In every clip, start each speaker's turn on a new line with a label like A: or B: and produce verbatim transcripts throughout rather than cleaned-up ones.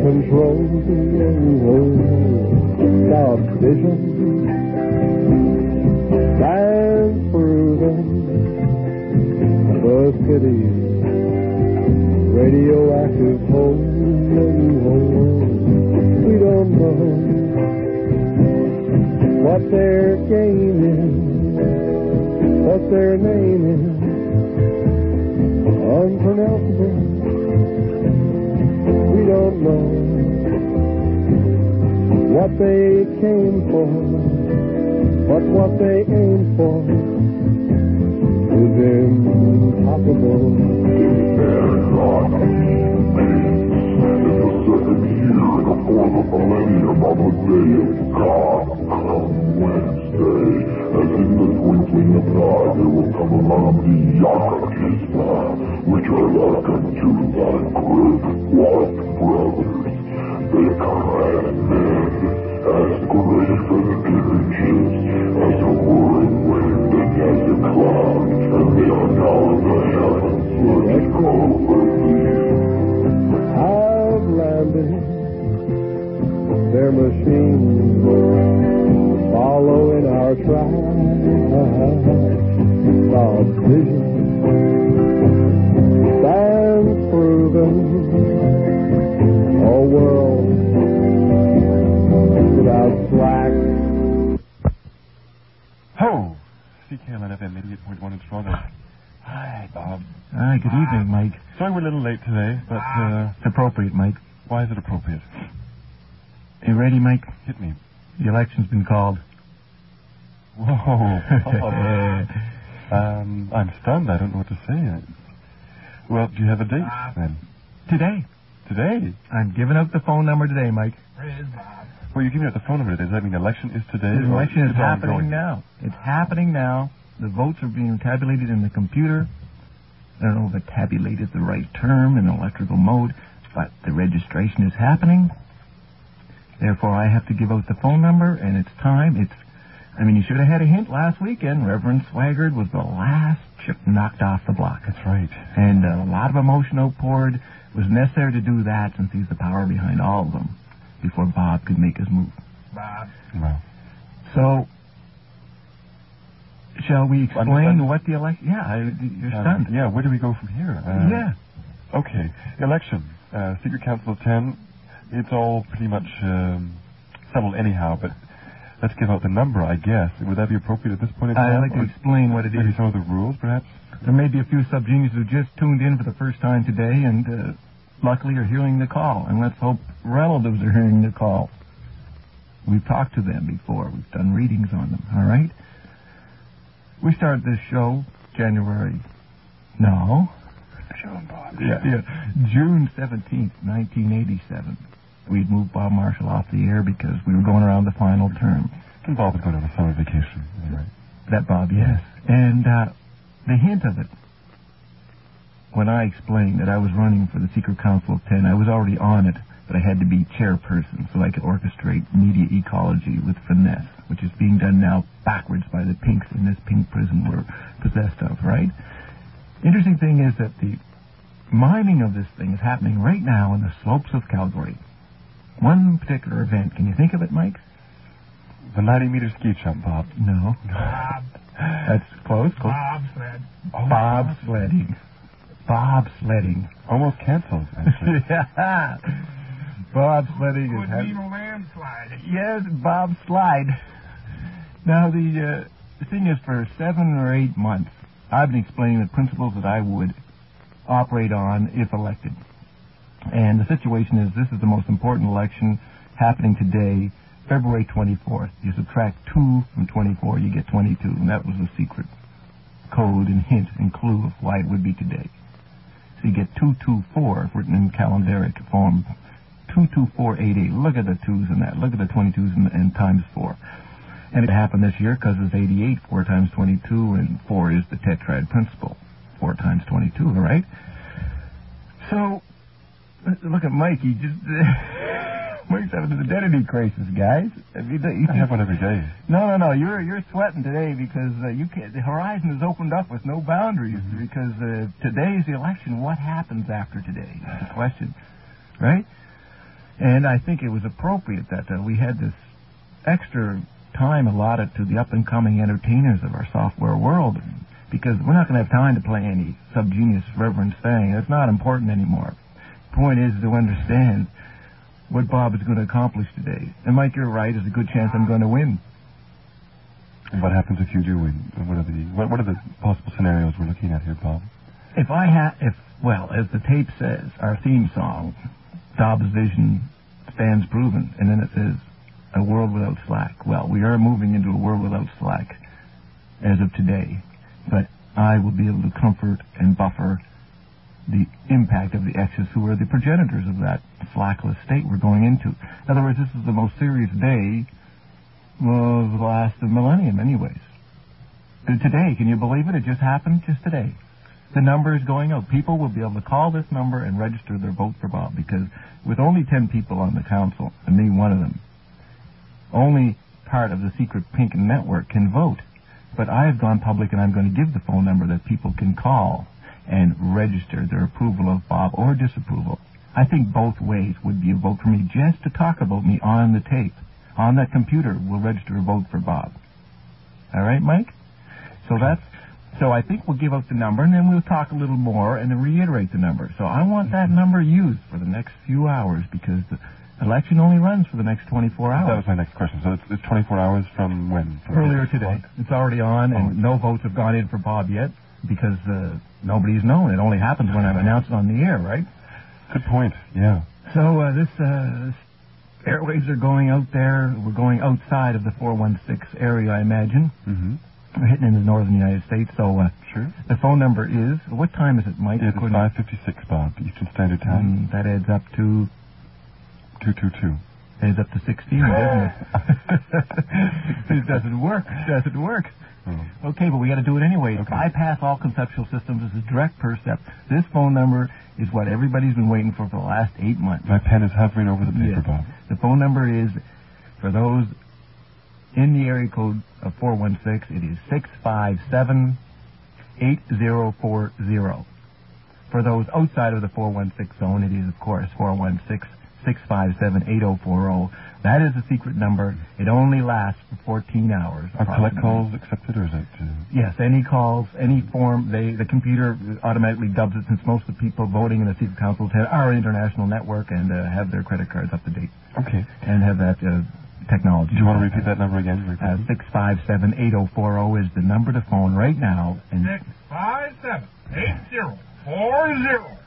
A: control. God's vision stands proven. The city's radioactive home. We don't know what their game is, what their name is. Unpronounceable. We don't know what they came for, but what they aim for is impossible.
B: And not in the second year before the millennium of the day of God come Wednesday, as in the twinkling of an eye there will come along the Yakakisma, which are likened to thy great white brothers. They command men as great and images, as a whirlwind and as a cloud, and they are now in the heavens. Let's go early.
A: I've landed their machines, following our tracks. God's vision stands proven. A world without slack.
C: Ho! C K L N F M eighty-eight point one in Toronto. Hi, Bob.
D: Hi, good evening, Mike.
C: Sorry we're a little late today, but uh,
D: It's appropriate, Mike.
C: why is it appropriate?
D: You ready, Mike?
C: Hit me.
D: The election's been called.
C: Whoa. Bob. um, I'm stunned. I don't know what to say. Well, do you have a date, then?
D: Today.
C: Today?
D: I'm giving out the phone number today, Mike.
C: Well, you're giving out the phone number today. Does that mean the election is today?
D: The
C: or
D: election is
C: it's
D: happening
C: ongoing?
D: now. It's happening now. The votes are being tabulated in the computer. I don't know if tabulate is the right term in electrical mode, but the registration is happening. Therefore, I have to give out the phone number, and it's time. It's, I mean, you should have had a hint last weekend. Reverend Swaggart was the last chip knocked off the block.
C: That's right.
D: And uh, a lot of emotion outpoured. It was necessary to do that since he's the power behind all of them before Bob could make his move.
C: Bob. Well.
D: So, shall we explain
C: I'm, I'm,
D: what the election... Yeah, I, you're
C: um,
D: stunned.
C: Yeah, where do we go from here? Uh,
D: yeah.
C: Okay. Election. Uh, Secret Council of ten. It's all pretty much um, settled anyhow, but let's give out the number, I guess. Would that be appropriate at this point in time?
D: I'd like to explain what it
C: Maybe
D: is.
C: some of the rules, perhaps?
D: There may be a few subgeniuses who just tuned in for the first time today and uh, luckily are hearing the call. And let's hope relatives are hearing the call. We've talked to them before. We've done readings on them, all right? We started this show January... No.
C: June, Bob.
D: Yeah, yeah. June seventeenth, nineteen eighty-seven. We'd moved Bob Marshall off the air because we were going around the final term.
C: And Bob was going on a summer vacation, anyway.
D: That Bob, yes. And uh, the hint of it, when I explained that I was running for the Secret Council of ten, I was already on it, but I had to be chairperson so I could orchestrate media ecology with finesse, which is being done now backwards by the pinks in this pink prison we're possessed of, right? Interesting thing is that the miming of this thing is happening right now in the slopes of Calgary. One particular event. Can you think of it, Mike?
C: The ninety-meter ski jump, Bob.
D: No.
E: Bob.
D: That's close. close.
E: Bob sled.
C: Oh,
D: Bob sledding. Bob sledding.
C: Almost canceled, actually.
D: Yeah. Bob sledding is...
E: Could mean a landslide.
D: Yes, Bob slide. Now, the, uh, the thing is, for seven or eight months, I've been explaining the principles that I would operate on if elected. And the situation is, this is the most important election happening today, February twenty-fourth. You subtract two from twenty-four, you get twenty-two. And that was the secret code and hint and clue of why it would be today. So you get two two four written in calendaric form. two two four eight eight. Look at the twos in that. Look at the twenty-twos and, and times four. And it happened this year because it's eighty-eight. four times twenty-two, and four is the tetrad principle. four times twenty-two, all right? So, look at Mike. He just... Mike's having an identity crisis, guys. I, mean,
C: I
D: just,
C: have one every day.
D: No, no, no. You're you're sweating today because uh, you can't, the horizon is opened up with no boundaries. Mm-hmm. Because uh, today is the election. What happens after today? That's the question, right? And I think it was appropriate that uh, we had this extra time allotted to the up-and-coming entertainers of our software world, because we're not going to have time to play any subgenius Reverend Fang. It's not important anymore. The point is to understand what Bob is going to accomplish today. And Mike, you're right. There's a good chance I'm going to win.
C: And what happens if you do win? What are the what, what are the possible scenarios we're looking at here, Bob?
D: If I have, if well, as the tape says, our theme song, Dobbs' vision stands proven, and then it says, a world without slack. Well, we are moving into a world without slack as of today, but I will be able to comfort and buffer the impact of the X's who are the progenitors of that slackless state we're going into. In other words, this is the most serious day of the last millennium, anyways. Today, can you believe it? It just happened just today. The number is going out. People will be able to call this number and register their vote for Bob, because with only ten people on the council, and me one of them, only part of the secret pink network can vote. But I have gone public, and I'm going to give the phone number that people can call and register their approval of Bob or disapproval. I think both ways would be a vote for me, just to talk about me on the tape. On that computer, we'll register a vote for Bob. All right, Mike? So that's... So I think we'll give out the number, and then we'll talk a little more, and then reiterate the number. So I want that number used for the next few hours, because the election only runs for the next twenty-four hours.
C: That was my next question. So it's, it's twenty-four hours from when? From
D: Earlier today. It's already on, and oh. no votes have gone in for Bob yet, because uh, nobody's known. It only happens when I've announced it on the air, right?
C: Good point, yeah.
D: So uh, this... Uh, airwaves are going out there. We're going outside of the four one six area, I imagine.
C: Mm-hmm.
D: We're hitting in the northern United States, so uh,
C: sure.
D: The phone number is... What time is it, Mike?
C: It is five fifty-six, Bob, Eastern Standard Time.
D: Mm, that adds up to...
C: two two two.
D: Adds up to sixteen, doesn't it? It doesn't work. It doesn't work. Oh. Okay, but we got to do it anyway.
C: Okay.
D: Bypass all conceptual systems. This is direct percept. This phone number is what everybody's been waiting for for the last eight months.
C: My pen is hovering over the paper,
D: yes.
C: Bob.
D: The phone number is, for those in the area code of four one six, it is six five seven, eight zero four zero. For those outside of the four one six zone, it is, of course, four one six, six five seven, eight zero four zero. That is the secret number. It only lasts for fourteen hours.
C: Are collect calls accepted, or is it... Uh...
D: Yes, any calls, any form. They The computer automatically dubs it, since most of the people voting in the secret councils are international network and uh, have their credit cards up to date.
C: Okay.
D: And have that uh, technology.
C: Do you want to repeat that number again?
D: Uh, six five seven, eight zero four zero is the number to phone right now. And
E: six five seven, eight zero four zero.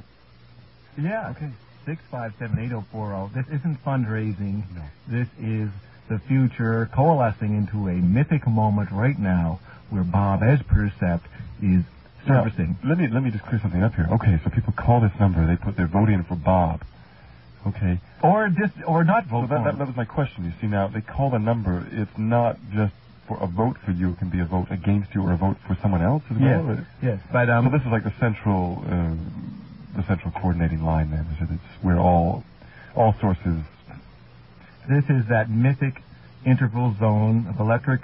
D: Yeah. Okay. six five seven, eight zero four zero. This isn't fundraising.
C: No.
D: This is the future coalescing into a mythic moment right now where Bob, as Percept, is servicing.
C: Now, let me let me just clear something up here. Okay, so people call this number. They put their vote in for Bob. Okay.
D: Or just, or not vote
C: so that,
D: for
C: that, that was my question. You see, now, they call the number. It's not just for a vote for you. It can be a vote against you or a vote for someone else as
D: yes.
C: well.
D: Yes, but... Um,
C: so this is like the central... Uh, the central coordinating line then, is it? It's where all all sources...
D: This is that mythic interval zone of electric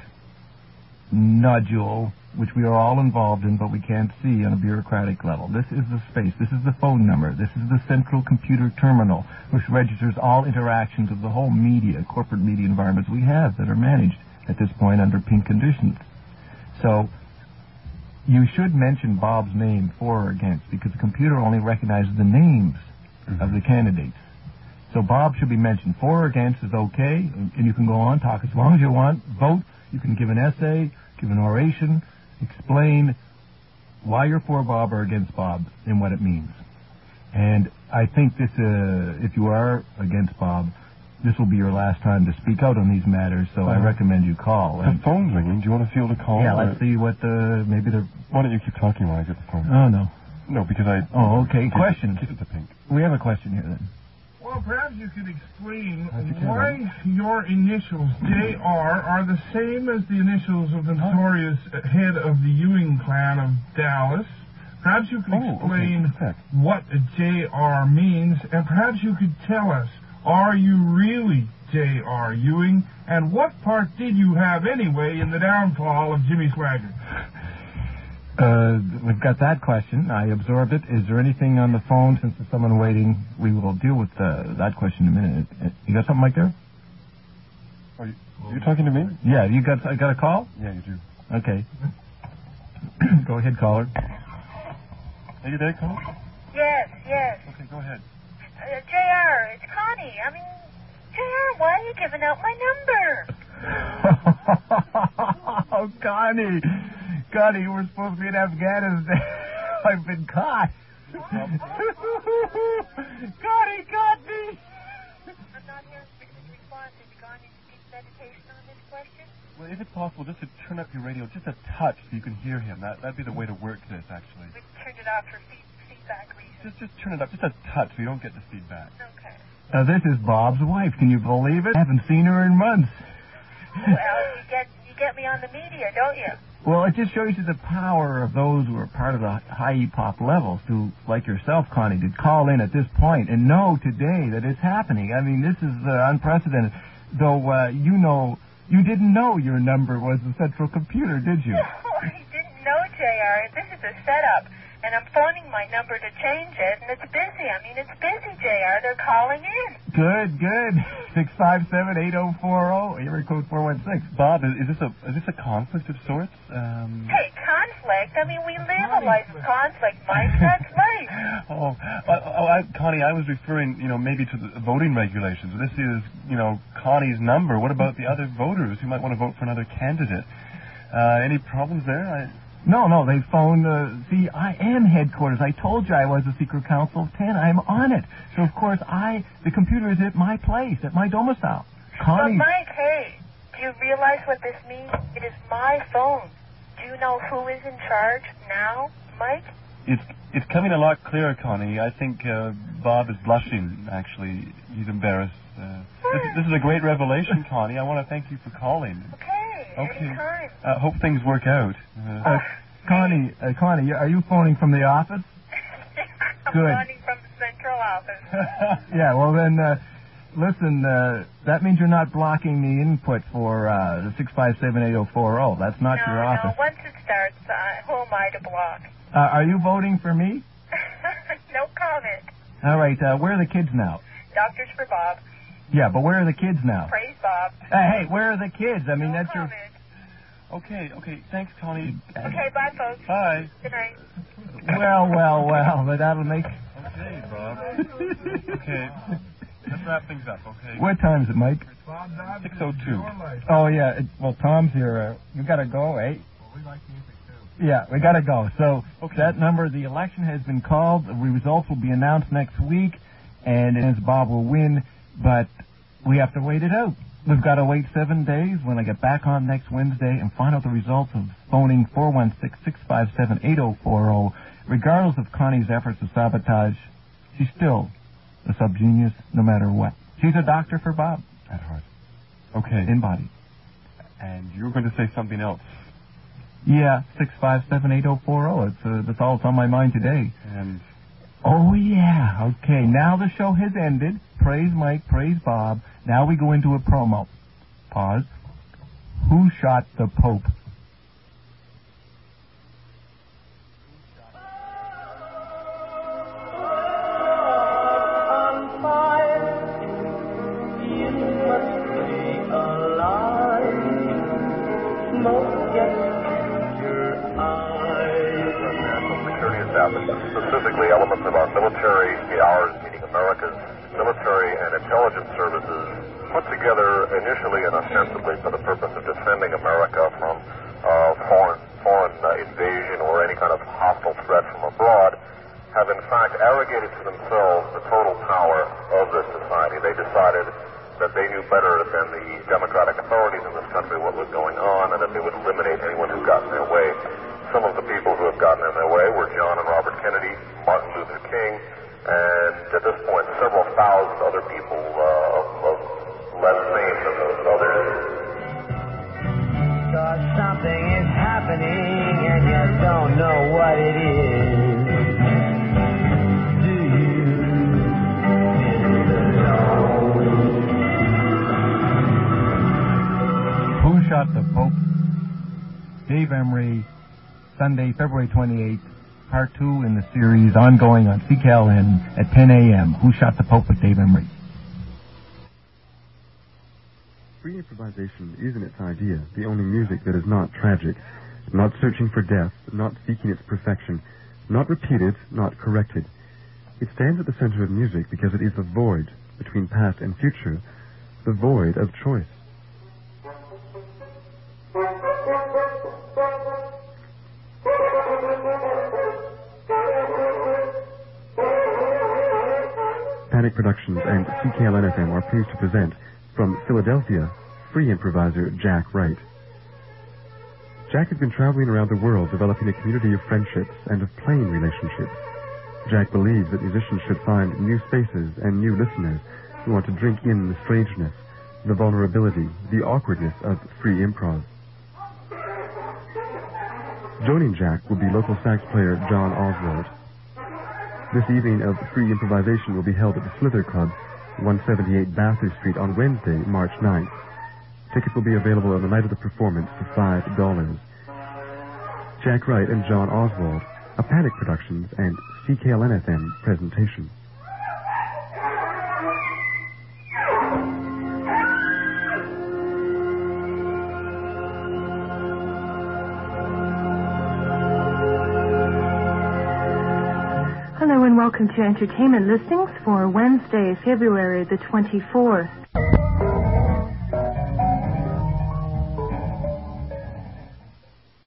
D: nodule, which we are all involved in, but we can't see on a bureaucratic level. This is the space. This is the phone number. This is the central computer terminal, which registers all interactions of the whole media, corporate media environments we have that are managed at this point under pink conditions. So... you should mention Bob's name for or against, because the computer only recognizes the names mm-hmm. of the candidates. So Bob should be mentioned. For or against is okay, and you can go on, talk as long as you want. Vote. You can give an essay, give an oration, explain why you're for Bob or against Bob and what it means. And I think this, uh, if you are against Bob, this will be your last time to speak out on these matters, so uh, I recommend you call.
C: The phone's ringing. Do you want to field a call?
D: Yeah, let's see what the... Maybe the...
C: Why don't you keep talking while I get the phone?
D: Oh, no.
C: No, because I...
D: Oh, okay. Question.
C: Keep it to pink.
D: We have a question here, then.
E: Well, perhaps you could explain why your initials, J R, are the same as the initials of the notorious head of the Ewing clan of Dallas. Perhaps you could
C: oh,
E: explain
C: okay.
E: what a J R means, and perhaps you could tell us, are you really J R Ewing, and what part did you have anyway in the downfall of Jimmy Swaggart?
D: Uh, we've got that question. I absorbed it. Is there anything on the phone? Since there's someone waiting, we will deal with uh, that question in a minute. You got something, Mike, there?
C: Are you, are you talking to me?
D: Yeah, you got uh, got a call?
C: Yeah, you do.
D: Okay. Go ahead, caller.
C: Are you there, Connie?
F: Yes, yes.
C: Okay, go ahead.
F: Uh, J R, it's Connie. I mean, J R, why are you giving out my number?
D: Oh, Connie. Connie, we're supposed to be in Afghanistan. I've been caught. Connie caught me.
F: I'm not hearing Richard's response. Have you gone into deep meditation on this question?
C: Well, if it's possible, just to turn up your radio just a touch so you can hear him. That, that'd be the way to work this, actually.
F: We turned it off for feed, feedback reasons.
C: Just just turn it up just a touch so you don't get the feedback.
F: Okay.
D: Uh, this is Bob's wife. Can you believe it? I haven't seen her in months.
F: Well, you get you get me on the media, don't you?
D: Well, it just shows you the power of those who are part of the high E P O P levels, who, like yourself, Connie, to call in at this point and know today that it's happening. I mean, this is uh, unprecedented. Though uh, you know, you didn't know your number was the central computer, did you?
F: No, I didn't know, J R. This is a setup, and I'm phoning my number to change it, and it's busy. I mean, it's busy, J R. They're calling in.
D: Good, good. Six five seven eight zero four zero. Area code four one six.
C: Bob, is, is this a is this a conflict of sorts? Um...
F: Hey, conflict? I mean, we live a life of conflict, Mike. That's life.
C: Oh, oh, I, Connie, I was referring, you know, maybe to the voting regulations. This is, you know, Connie's number. What about the other voters who might want to vote for another candidate? Uh, any problems there? I...
D: No, no, they phoned, uh, see, I am headquarters. I told you I was the Secret Council of ten. I'm on it. So, of course, I, the computer is at my place, at my domicile. Connie...
F: But, Mike, hey, do you realize what this means? It is my phone. Do you know who is in charge now, Mike?
C: It's it's coming a lot clearer, Connie. I think uh, Bob is blushing, actually. He's embarrassed. Uh, this, this is a great revelation, Connie. I want to thank you for calling.
F: Okay,
C: Okay.
F: anytime.
C: Uh, hope things work out. Uh,
D: Uh, Connie, uh, Connie, are you phoning from the office?
F: I'm
D: Good.
F: phoning from the central office.
D: Yeah, well then, uh, listen, uh, that means you're not blocking the input for uh, the six five seven eight zero four zero. That's not
F: no,
D: your
F: no,
D: office.
F: once it starts, uh, who am I to block?
D: Uh, are you voting for me?
F: No comment.
D: All right, uh, where are the kids now?
F: Doctors for Bob.
D: Yeah, but where are the kids now?
F: Praise Bob.
D: Uh, hey, where are the kids? I mean,
F: no
D: that's
F: comment.
C: okay, okay. Thanks, Connie.
F: Okay, bye, folks.
C: Bye.
F: Good night.
D: your... Well, well, well, but that'll make...
C: Okay, Bob. Okay. Let's wrap things up, okay?
D: What time is it, Mike?
C: six oh two.
D: Oh, yeah, it, well, Tom's here. Uh, we gotta go, eh?
E: Well, we like music, too.
D: Yeah, we gotta go. So,
C: Okay.
D: that number, the election has been called. The results will be announced next week, and it is Bob will win, but we have to wait it out. We've got to wait seven days when I get back on next Wednesday and find out the results of phoning four one six, six five seven, eight zero four zero. Regardless of Connie's efforts to sabotage, she's still a subgenius no matter what. She's a doctor for Bob.
C: At heart. Okay.
D: In body.
C: And you were going to say something else.
D: Yeah, six five seven, eight zero four zero. It's, uh, that's all that's on my mind today.
C: And
D: Oh, yeah. Okay, now the show has ended. Praise Mike, praise Bob. Now we go into a promo. Pause. Who shot the Pope?
B: Specifically, elements of our military, ours meaning America's military and intelligence services, put together initially and ostensibly for the purpose of defending America from uh, foreign foreign uh, invasion or any kind of hostile threat from abroad, have in fact arrogated to themselves the total power of this society. They decided that they knew better than the democratic authorities in this country what was going on, and that they would eliminate anyone who got in their way. Some of the people who have gotten in their way were John and Robert Kennedy, Martin Luther King, and at this point, several thousand other people uh, of, of less fame than those others.
G: Cause something is happening and you don't know what it is. Do you, Mister Know?
D: Who shot the Pope? Dave Emery Sunday, February twenty-eighth, part two in the series ongoing on C K L N at ten a.m. Who Shot the Pope with Dave Emery.
H: Free improvisation is in its idea the only music that is not tragic, not searching for death, not seeking its perfection, not repeated, not corrected. It stands at the center of music because it is the void between past and future, the void of choice. Panic Productions and C K L N F M are pleased to present, from Philadelphia, free improviser Jack Wright. Jack has been traveling around the world developing a community of friendships and of playing relationships. Jack believes that musicians should find new spaces and new listeners who want to drink in the strangeness, the vulnerability, the awkwardness of free improv. Joining Jack will be local sax player John Oswald. This evening of free improvisation will be held at the Slither Club, one seventy-eight Bathurst Street on Wednesday, March ninth. Tickets will be available on the night of the performance for five dollars. Jack Wright and John Oswald, a Panic Productions and C K L N F M presentation.
I: Hello and welcome to Entertainment Listings for Wednesday, February the twenty-fourth.